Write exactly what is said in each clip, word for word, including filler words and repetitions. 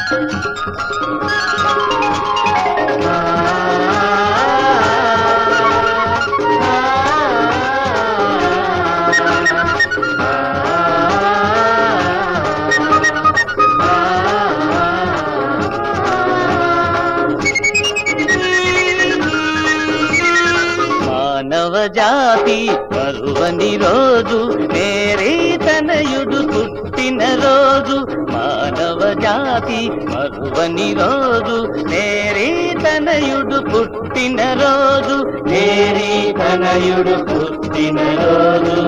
మానవజాతి మరువని రోజు మేరీ తనయుడు పుట్టిన రోజు. మానవజాతి మరువని రోజు మేరీ తనయుడు పుట్టిన రోజు. మేరీ తనయుడు పుట్టిన రోజు.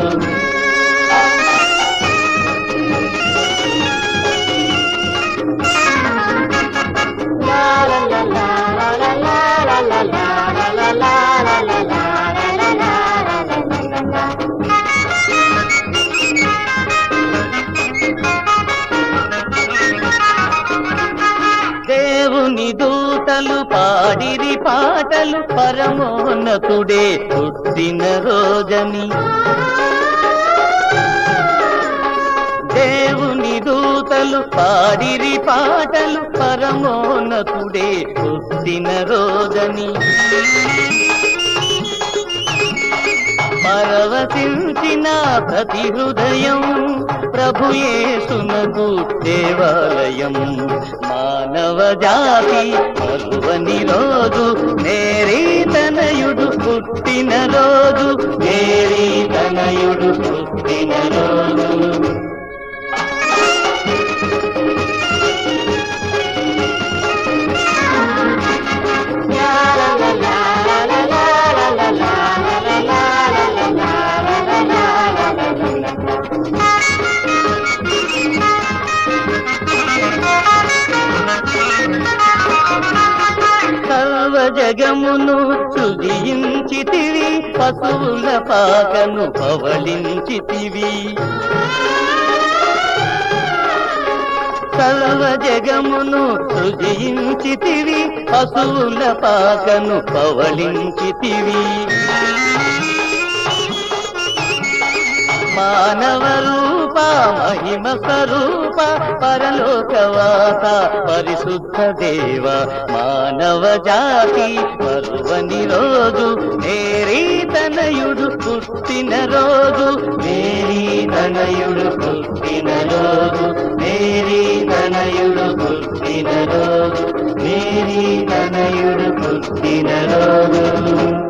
దేవుని దూతలు పాడిరి పాటలు పరమోన్నతుడే పుట్టిన రోజని. దేవుని దూతలు పాడిరి పాటలు పరమోన్నతుడే పుట్టిన రోజని. పరవశించిన ప్రతి హృదయం ప్రభుయేసునకు దేవాలయం. మానవజాతి మరువని రోజు మేరీ తనయుడు పుట్టిన రోజు. మేరీ తనయుడు పుట్టిన రోజు. జగమును సృజించితివి, పశువుల పాకను పవళించితివి. సర్వ జగమును సృజించితివి, పశువుల పాకను పవళించితివి. మానవ రూప మహిమ స్వరూప పరలోకవాస పరిశుద్ధ దేవ. మానవ జాతి మరువని రోజు మేరీ తనయుడు పుట్టిన రోజు. మేరీ తనయుడు పుట్టిన రోజు. మేరీ తనయుడు పుట్టిన రోజు. మేరీ తనయుడు పుట్టిన రోజు.